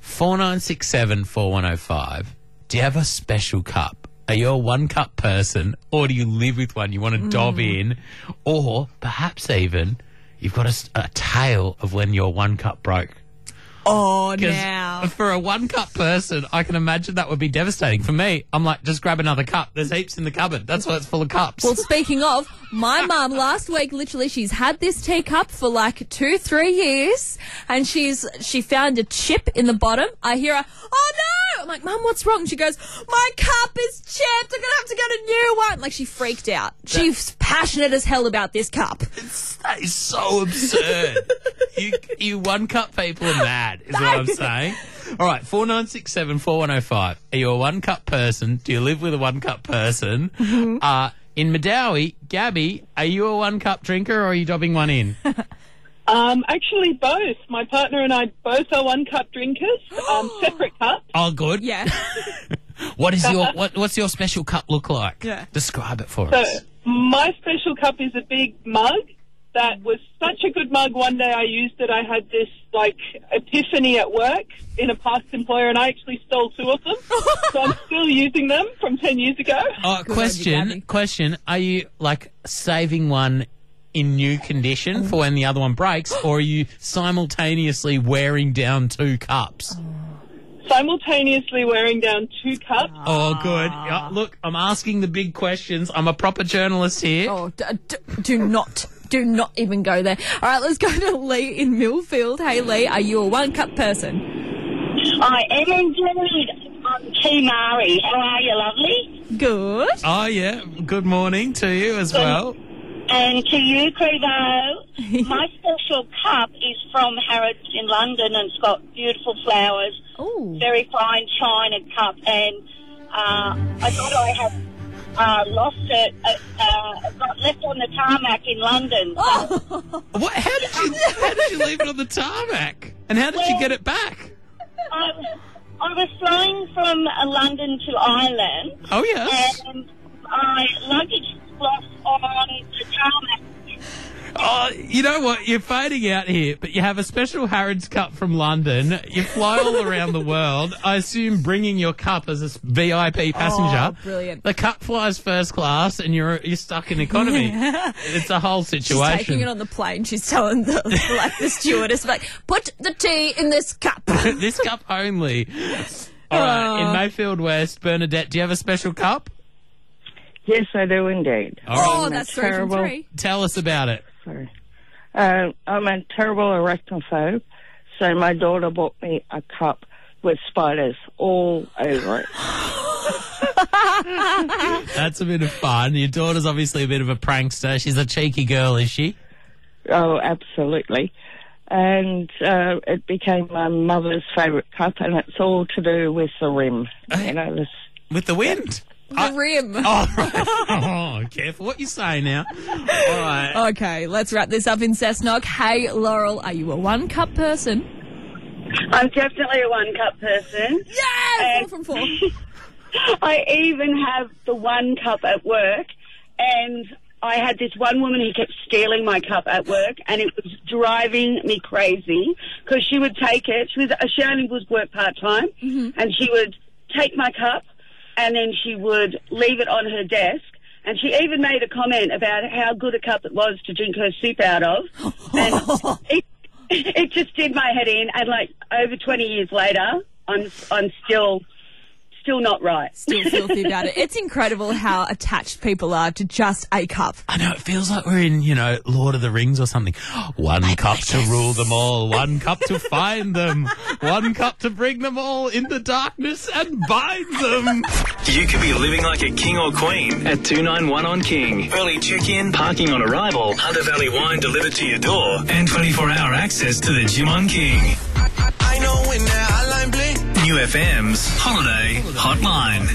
4967 4105. Do you have a special cup? Are you a one-cup person, or do you live with one you want to dob in? Or perhaps even you've got a tale of when your one cup broke. Oh, now. For a one-cup person, I can imagine that would be devastating. For me, I'm like, just grab another cup. There's heaps in the cupboard. That's why it's full of cups. Well, speaking of, my mum last week, literally, she's had this teacup for like 2-3 years, and she found a chip in the bottom. I hear her, oh no! I'm like, Mum, what's wrong? She goes, my cup is chipped. I'm going to have to get a new one. Like, she freaked out. She's passionate as hell about this cup. That is so absurd. You one-cup people are mad, is what I'm saying. All right, 4967 4105. Are you a one-cup person? Do you live with a one-cup person? In Madawi, Gabby, are you a one-cup drinker, or are you dobbing one in? Actually, both. My partner and I both are one-cup drinkers, separate cups. Oh, good. Yeah. What's your special cup look like? Yeah. Describe it for us. So, my special cup is a big mug. That was such a good mug. One day I used it. I had this, epiphany at work in a past employer, and I actually stole 2 of them. So I'm still using them from 10 years ago. Question. Are you, saving one in new condition for when the other one breaks, or are you simultaneously wearing down 2 cups? Simultaneously wearing down 2 cups. Oh, good. Look, I'm asking the big questions. I'm a proper journalist here. Oh, do not even go there. All right, let's go to Lee in Millfield. Hey, Lee, are you a one-cup person? I am indeed. I'm Team Ari. How are you, lovely? Good. Oh, yeah. Good morning to you as well. And to you, Crevo. My special cup is from Harrods in London, and it's got beautiful flowers. Ooh. Very fine china cup. And I thought I had lost it. It got left on the tarmac in London. Oh. What? How did you leave it on the tarmac? And how did you get it back? I was flying from London to Ireland. Oh, yes. And my luggage lost on the tarmac. Oh, you know what? You're fading out here, but you have a special Harrods cup from London. You fly all around the world. I assume bringing your cup as a VIP passenger. Oh, brilliant. The cup flies first class, and you're stuck in economy. It's a whole situation. She's taking it on the plane. She's telling the stewardess, put the tea in this cup. This cup only. All right, in Mayfield West, Bernadette, do you have a special cup? Yes, I do indeed. That's 3 from 3. Tell us about it. Sorry. I'm a terrible arachnophobe, so my daughter bought me a cup with spiders all over it. That's a bit of fun. Your daughter's obviously a bit of a prankster. She's a cheeky girl, is she? Oh, absolutely. And it became my mother's favourite cup, and it's all to do with the rim. With the wind? The rim. Oh, right. Oh, careful what you say now. All right. Okay, let's wrap this up in Cessnock. Hey, Laurel, are you a one-cup person? I'm definitely a one-cup person. Yeah, 4 from 4. I even have the one cup at work, and I had this one woman who kept stealing my cup at work, and it was driving me crazy because she would take it. She only was work part-time, and she would take my cup, and then she would leave it on her desk. And she even made a comment about how good a cup it was to drink her soup out of. And it just did my head in. And over 20 years later, I'm still not right. Still filthy about it. It's incredible how attached people are to just a cup. I know, it feels like we're in, Lord of the Rings or something. One cup to rule them all, one cup to find them, one cup to bring them all in the darkness and bind them. You could be living like a king or queen at 291 on King. Early check-in, parking on arrival, Hunter Valley wine delivered to your door, and 24-hour access to the gym on King. I know when that hotline bling. New FM's Holiday Hotline.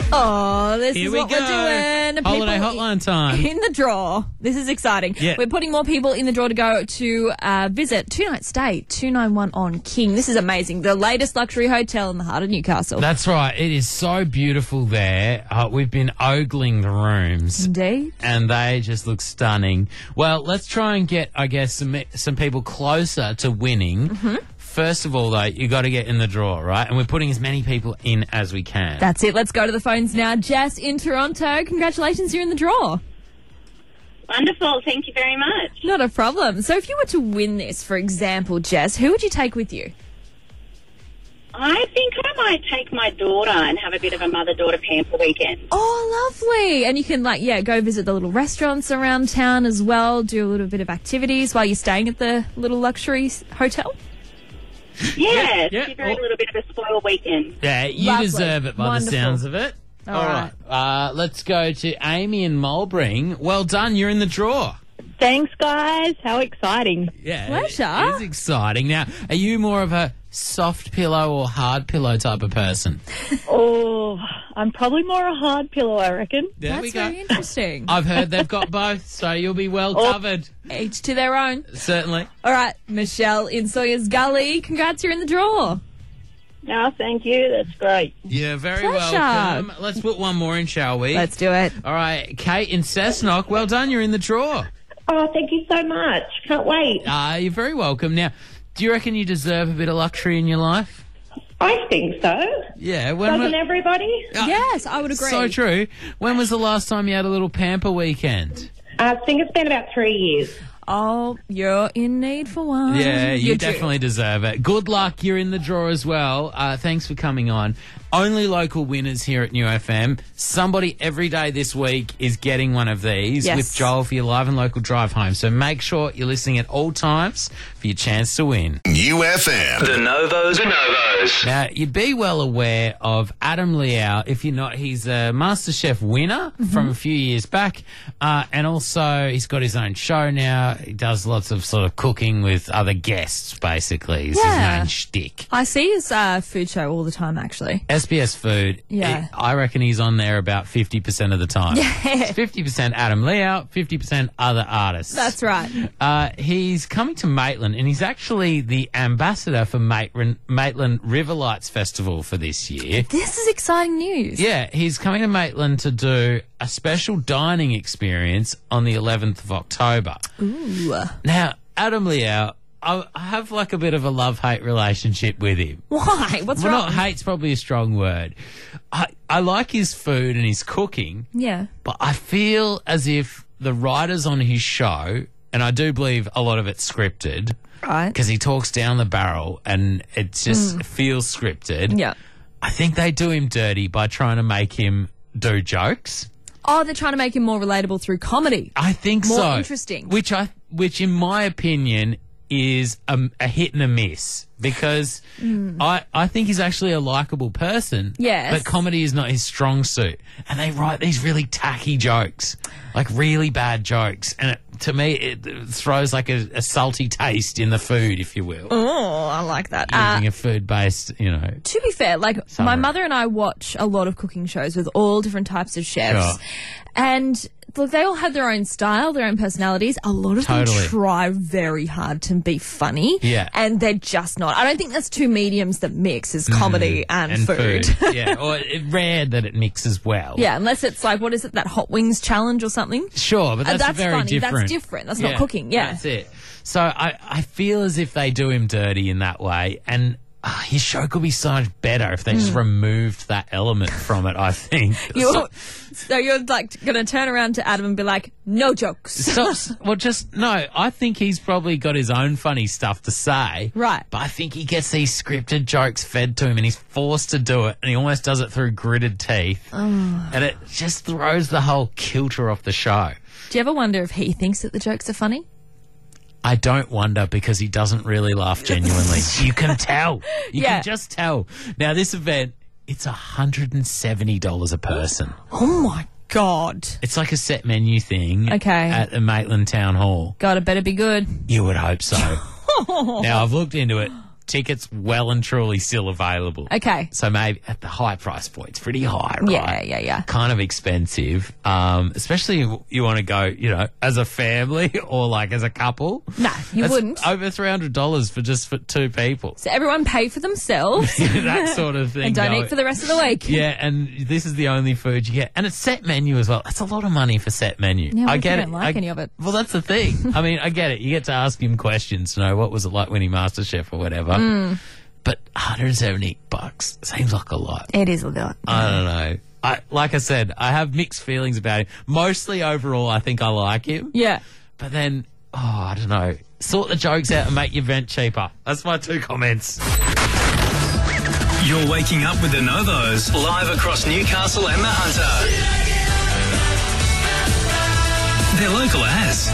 Oh, this Here is we what go. we're doing. Holiday People hotline time. in the draw. This is exciting. Yeah. We're putting more people in the draw to go to visit 2-night stay 291 on King. This is amazing. The latest luxury hotel in the heart of Newcastle. That's right. It is so beautiful there. We've been ogling the rooms. Indeed. And they just look stunning. Well, let's try and get, I guess, some people closer to winning. Mm-hmm. First of all, though, you got to get in the draw, right? And we're putting as many people in as we can. That's it. Let's go to the phones now. Jess in Toronto. Congratulations, you're in the draw. Wonderful. Thank you very much. Not a problem. So if you were to win this, for example, Jess, who would you take with you? I think I might take my daughter and have a bit of a mother-daughter pamper weekend. Oh, lovely. And you can, go visit the little restaurants around town as well, do a little bit of activities while you're staying at the little luxury hotel. Yeah, Yeah. give her a little bit of a spoiled weekend. Yeah, you Lovely. deserve it by Wonderful. the sounds of it. All right. Let's go to Amy in Mulbring. Well done. You're in the draw. Thanks, guys. How exciting. Yeah. Pleasure. It is exciting. Now, are you more of a soft pillow or hard pillow type of person? Oh, I'm probably more a hard pillow, I reckon. There That's we go. very interesting. I've heard they've got both, so you'll be well covered. Each to their own. Certainly. All right, Michelle in Sawyers Gully. Congrats, you're in the draw. No, thank you. That's great. You're very Pleasure. welcome. Let's put one more in, shall we? Let's do it. All right, Kate in Cessnock. Well done. You're in the draw. Oh, thank you so much. Can't wait. You're very welcome. Now, do you reckon you deserve a bit of luxury in your life? I think so. Yeah. Doesn't everybody? Yes, I would agree. So true. When was the last time you had a little pamper weekend? I think it's been about 3 years. Oh, you're in need for one. Yeah, you You're definitely deserve it. Good luck. You're in the draw as well. Thanks for coming on. Only local winners here at New FM. Somebody every day this week is getting one of these Yes. with Joel for your live and local drive home. So make sure you're listening at all times for your chance to win. New FM. The Novos. Now, you'd be well aware of Adam Liao. If you're not, he's a MasterChef winner from a few years back. And also, he's got his own show now. He does lots of sort of cooking with other guests, basically. It's his main shtick. I see his food show all the time, actually. SBS Food, Yeah. I reckon he's on there about 50% of the time. Yeah. It's 50% Adam Liao, 50% other artists. That's right. He's coming to Maitland, and he's actually the ambassador for Maitland River Lights Festival for this year. This is exciting news. Yeah, he's coming to Maitland to do a special dining experience on the 11th of October. Ooh. Now, Adam Liao, I have like a bit of a love-hate relationship with him. Why? What's Well, wrong? not hate's probably a strong word. I like his food and his cooking, Yeah. but I feel as if the writers on his show, and I do believe a lot of it's scripted, Right. because he talks down the barrel and it just feels scripted. Yeah. I think they do him dirty by trying to make him do jokes. Oh, they're trying to make him more relatable through comedy. I think More so. interesting. Which in my opinion is a hit and a miss, because I think he's actually a likable person. Yes. But comedy is not his strong suit. And they write these really tacky jokes, like really bad jokes. And to me, it throws like a salty taste in the food, if you will. Oh, I like that. Using a food-based, To be fair, my Summary. mother and I watch a lot of cooking shows with all different types of chefs. Sure. And look, they all have their own style, their own personalities. A lot of them Totally. try very hard to be funny. Yeah. And they're just not. I don't think that's two mediums that mix, is comedy and food. Yeah, or it's rare that it mixes well. Yeah, unless it's like, what is it, that Hot Wings challenge or something? Sure, but that's very funny. different. That's different. That's not cooking. Yeah. That's it. So I feel as if they do him dirty in that way, and his show could be so much better if they just removed that element from it, I think. So you're like going to turn around to Adam and be like, no jokes. No, I think he's probably got his own funny stuff to say. Right. But I think he gets these scripted jokes fed to him and he's forced to do it, and he almost does it through gritted teeth. Oh. And it just throws the whole kilter off the show. Do you ever wonder if he thinks that the jokes are funny? I don't wonder, because he doesn't really laugh genuinely. You can tell. You Yeah. can just tell. Now, this event, it's $170 a person. Oh, my God. It's like a set menu thing Okay. at the Maitland Town Hall. God, it better be good. You would hope so. Now, I've looked into it. tickets well and truly still available. Okay. So maybe at the high price point, it's pretty high, right? Yeah. Kind of expensive, especially if you want to go, you know, as a family or like as a couple. No, you That's wouldn't. Over $300 for two people. So everyone pay for themselves. That sort of thing. And don't going. eat for the rest of the week. Yeah, and this is the only food you get. And it's set menu as well. That's a lot of money for set menu. Yeah, I I get don't it. like any of it. Well, that's the thing. I mean, I get it. You get to ask him questions to know what was it like winning MasterChef or whatever. But $170 seems like a lot. It is a lot. I don't know. Like I said, I have mixed feelings about him. Mostly overall, I think I like him. Yeah. But then, I don't know. Sort the jokes out and make your rent cheaper. That's my 2 comments. You're waking up with the Novos, live across Newcastle and the Hunter. They're local as.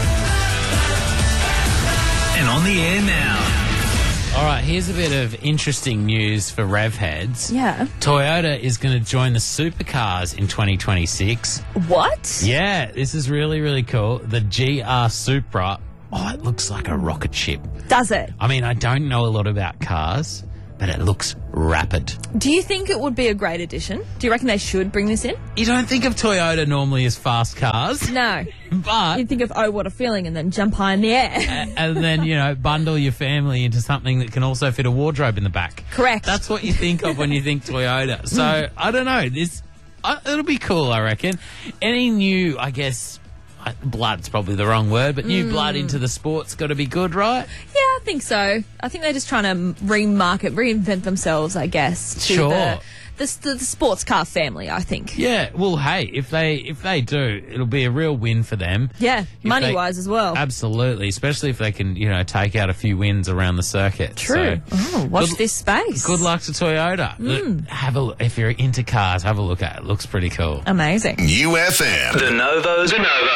And on the air now. All right, here's a bit of interesting news for rev heads. Yeah. Toyota is going to join the supercars in 2026. What? Yeah, this is really, really cool. The GR Supra, it looks like a rocket ship. Does it? I mean, I don't know a lot about cars, but it looks rapid. Do you think it would be a great addition? Do you reckon they should bring this in? You don't think of Toyota normally as fast cars. No. But you'd think of, oh, what a feeling, and then jump high in the air. And then, you know, bundle your family into something that can also fit a wardrobe in the back. Correct. That's what you think of when you think Toyota. So, I don't know. It'll be cool, I reckon. Any new, I guess, blood's probably the wrong word, but new blood into the sport's got to be good, right? Yeah, I think so. I think they're just trying to reinvent themselves, I guess, to Sure. the sports car family, I think. Yeah, well, hey, if they do, it'll be a real win for them. Yeah, If money-wise as well. Absolutely, especially if they can, you know, take out a few wins around the circuit. True. So, Watch this space. good luck to Toyota. Look, if you're into cars, have a look at it. It looks pretty cool. Amazing. UFM. The Novos.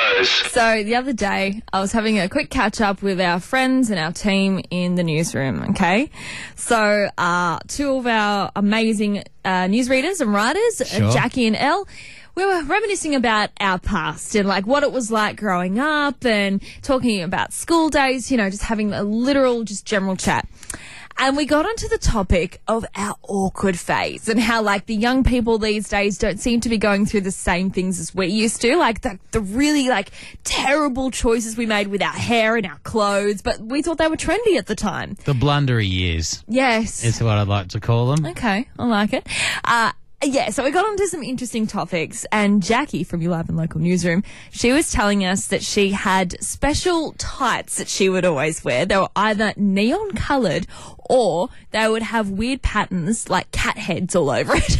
So the other day, I was having a quick catch-up with our friends and our team in the newsroom, okay? So 2 of our amazing newsreaders and writers, Sure. Jackie and Elle, we were reminiscing about our past and like what it was like growing up and talking about school days, you know, just having a literal, just general chat. And we got onto the topic of our awkward phase and how, like, the young people these days don't seem to be going through the same things as we used to. Like, the really, like, terrible choices we made with our hair and our clothes, but we thought they were trendy at the time. The blundery years Yes. is what I'd like to call them. Okay, I like it. Yeah, so we got onto some interesting topics, and Jackie from your live and local newsroom, she was telling us that she had special tights that she would always wear. They were either neon coloured or they would have weird patterns like cat heads all over it.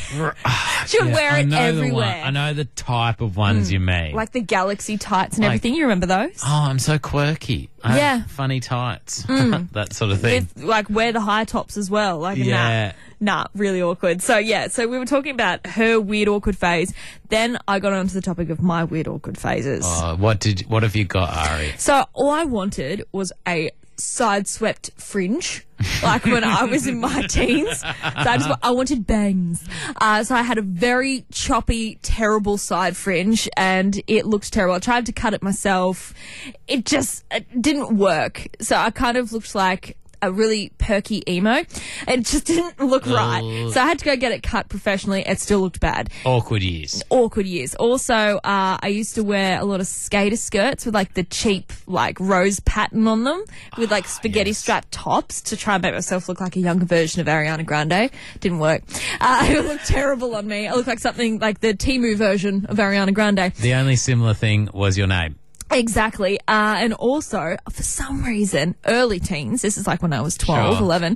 She would wear it everywhere. I know the type of ones you mean. Like the galaxy tights and Like- everything. You remember those? Oh, I'm so quirky. I Yeah. have funny tights. That sort of thing. With, like, wear the high tops as well. Like, Yeah. Nah, really awkward. So, yeah, so we were talking about her weird, awkward phase. Then I got onto the topic of my weird, awkward phases. Oh, what have you got, Ari? So all I wanted was a side-swept fringe, like when I was in my teens. So I wanted bangs. So I had a very choppy, terrible side fringe, and it looked terrible. I tried to cut it myself. It didn't work. So I kind of looked like a really perky emo. It just didn't look right. So I had to go get it cut professionally. It still looked bad. Awkward years. Awkward years. Also, I used to wear a lot of skater skirts with like the cheap like rose pattern on them with like spaghetti strap tops to try and make myself look like a younger version of Ariana Grande. Didn't work. It looked terrible on me. I looked like something like the Temu version of Ariana Grande. The only similar thing was your name. Exactly. And also, for some reason, early teens, this is like when I was 12, Sure. 11,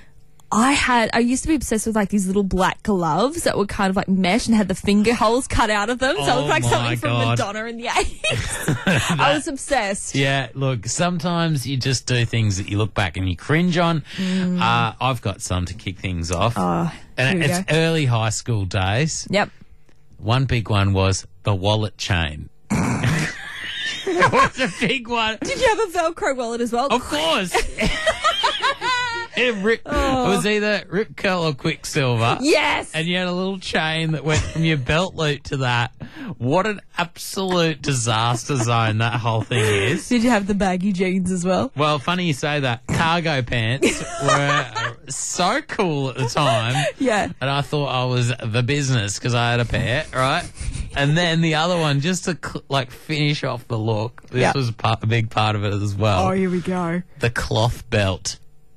I used to be obsessed with like these little black gloves that were kind of like mesh and had the finger holes cut out of them. So it looked like my something from God. Madonna in the 80s. I was obsessed. Yeah, look, sometimes you just do things that you look back and you cringe on. I've got some to kick things off. Oh, and here we it's go. early high school days. Yep. One big one was the wallet chain. It was a big one. Did you have a Velcro wallet as well? Of course. It was either Rip Curl or Quicksilver. Yes. And you had a little chain that went from your belt loop to that. What an absolute disaster zone that whole thing is. Did you have the baggy jeans as well? Well, funny you say that. Cargo pants were so cool at the time. Yeah. And I thought I was the business because I had a pair, right? And then the other one, just to finish off the look, this was a big part of it as well. Oh, here we go. The cloth belt.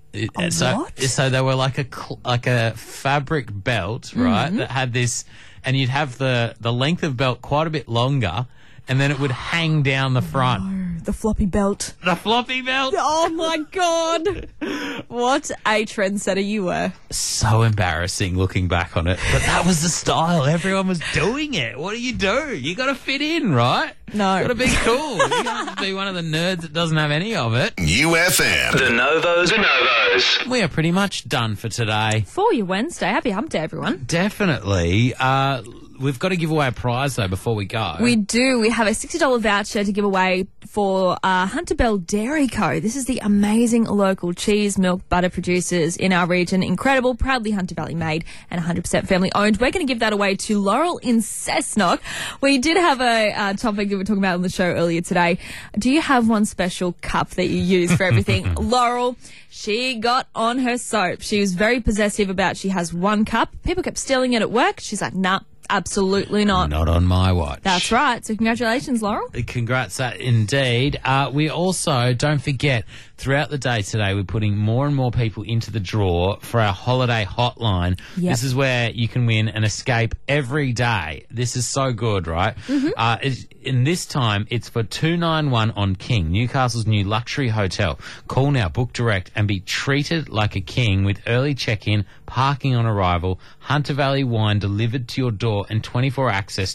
So they were like a fabric belt, right? That had this, and you'd have the length of belt quite a bit longer, and then it would hang down the front. No, the floppy belt. The floppy belt. Oh my God! What a trendsetter you were. So embarrassing looking back on it, but that was the style. Everyone was doing it. What do? You got to fit in, right? No. Got to be cool. You can't be one of the nerds that doesn't have any of it. UFM. De Novos. We are pretty much done for today. For your Wednesday. Happy hump day, everyone. Definitely. We've got to give away a prize, though, before we go. We do. We have a $60 voucher to give away for Hunter Bell Dairy Co. This is the amazing local cheese, milk, butter producers in our region. Incredible, proudly Hunter Valley made and 100% family owned. We're going to give that away to Laurel in Cessnock. We did have a topic that we were talking about on the show earlier today. Do you have one special cup that you use for everything? Laurel, she got on her soap. She was very possessive about she has one cup. People kept stealing it at work. She's like, nah. Absolutely not. Not on my watch. That's right. So congratulations, Laurel. Congrats, indeed. We also, don't forget, throughout the day today, we're putting more and more people into the draw for our holiday hotline. Yep. This is where you can win an escape every day. This is so good, right? In this time, it's for 291 on King, Newcastle's new luxury hotel. Call now, book direct, and be treated like a king with early check-in, parking on arrival, Hunter Valley wine delivered to your door, and 24-hour access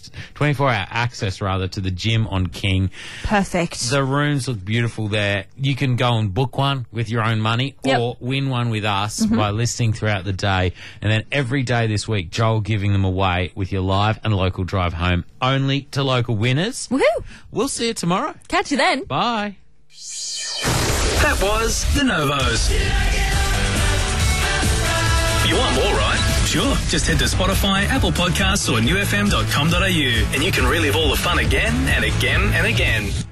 to the gym on King. Perfect. The rooms look beautiful there. You can go and book one with your own money or win one with us by listening throughout the day. And then every day this week, Joel giving them away with your live and local drive home, only to local winners. Woohoo! We'll see you tomorrow. Catch you then. Bye. That was The Novos. You want more, right? Sure. Just head to Spotify, Apple Podcasts or newfm.com.au and you can relive all the fun again and again and again.